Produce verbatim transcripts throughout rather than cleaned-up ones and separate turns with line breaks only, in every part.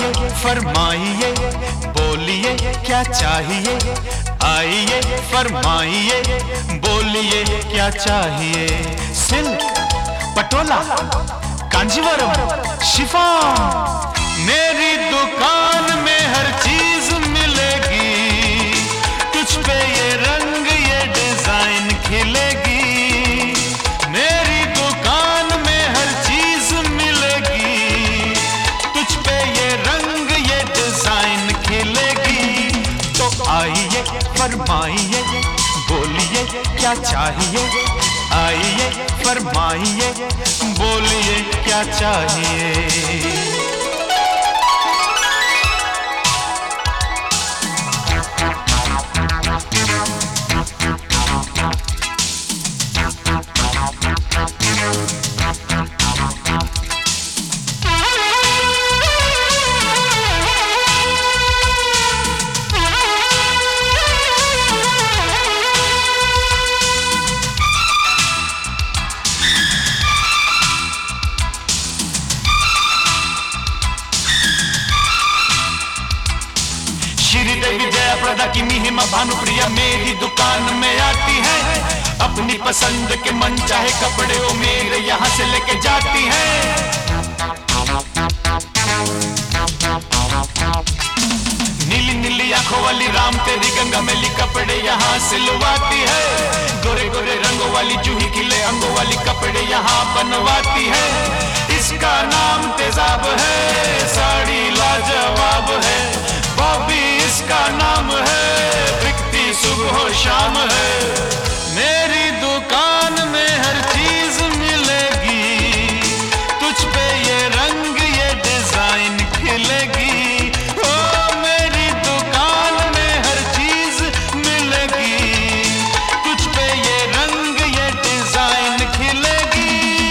आइए फरमाइए, बोलिए क्या चाहिए। आइए फरमाइए, बोलिए क्या चाहिए। सिल्क, पटोला, कांजीवरम, शिफॉन, मेरी दुकान में हर चीज मिलेगी। तुझ पे ये रंग ये डिजाइन खिलेगी। मेरी दुकान में हर चीज मिलेगी। तुझ पे ये रंग ये डिजाइन खिलेगी। तो आइए फरमाइए, बोलिए क्या चाहिए। आइए फरमाइए, बोलिए क्या चाहिए। श्रीदेवी जया प्रदा की महिमा भानुप्रिया मेरी दुकान में आती है। अपनी पसंद के मन चाहे कपड़े वो मेरे यहाँ से लेके जाती है। नीली नीली आंखों वाली राम तेरी गंगा मैली कपड़े यहाँ सिलवाती है। गोरे गोरे रंगों वाली जूही खिले अंगों वाली कपड़े यहाँ बनवाती है। इसका नाम तेजाब है, साड़ी लाजवाब है। बॉबी इसका नाम है, बिकती सुबह शाम है। मेरी दुकान में हर चीज मिलेगी। तुझ पे ये रंग ये डिजाइन खिलेगी। ओ मेरी दुकान में हर चीज मिलेगी। तुझ पे ये रंग ये डिजाइन खिलेगी।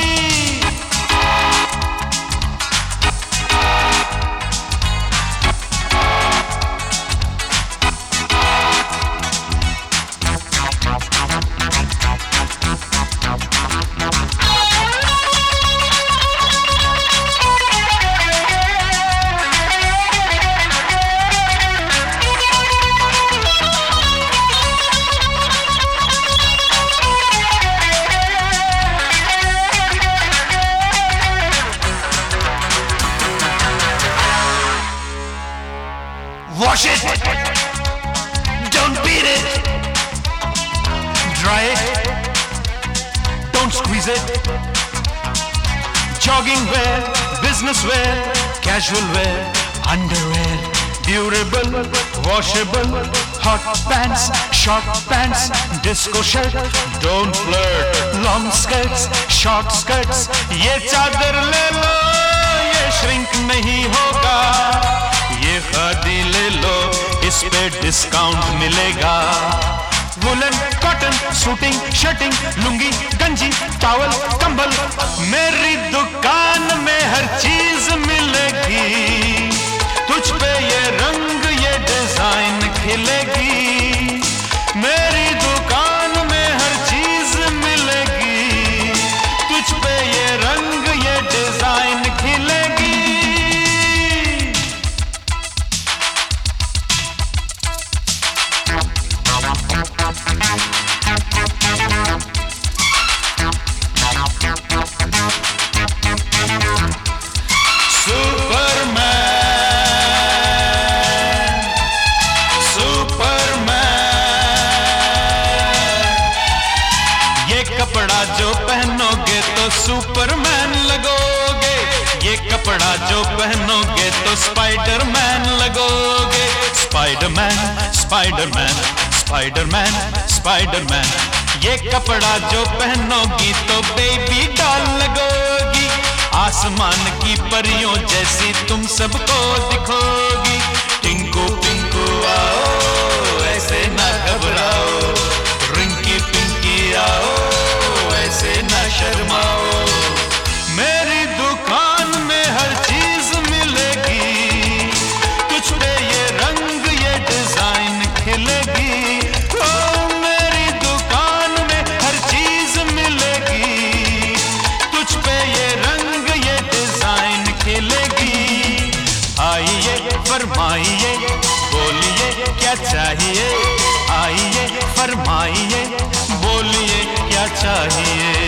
Wash it, don't beat it. Dry it, don't squeeze it. Jogging wear, business wear, casual wear, underwear, durable, washable, hot pants, short pants, disco shirt, don't flirt, long skirts, short skirts. ये चादर ले लो, ये shrink नहीं होगा। ये खादी ले लो, इस पे डिस्काउंट मिलेगा। Woollen, cotton, suiting, shirting, lungi, गंजी, टॉवल, कंबल, मेरी दुकान में हर चीज मिलेगी। तुझ पे ये रंग ये डिजाइन खिलेगी। मेरी दुकान में हर चीज मिलेगी। तुझ पे ये रंग ये डिजाइन खिलेगी। कपड़ा जो पहनोगे तो सुपरमैन लगोगे। ये कपड़ा जो पहनोगे तो स्पाइडरमैन लगोगे। Spiderman, Spiderman, Spiderman, Spiderman. ये कपड़ा जो पहनोगी तो बेबी डॉल लगोगी। आसमान की परियों जैसी तुम सबको दिखोगी। टिंकू पिंकू आओ, ऐसे ना घबराओ। रिंकी पिंकी आओ, ऐसे ना शर्माओ। मेरी दुकान में हर चीज मिलेगी। तुझ पे ये रंग ये डिजाइन खिलेगी। ओ मेरी दुकान में हर चीज मिलेगी। तुझ पे ये रंग ये डिजाइन खिलेगी। आइए फरमाइए, बोलिए क्या चाहिए, आइए फरमाइए, बोलिए क्या चाहिए।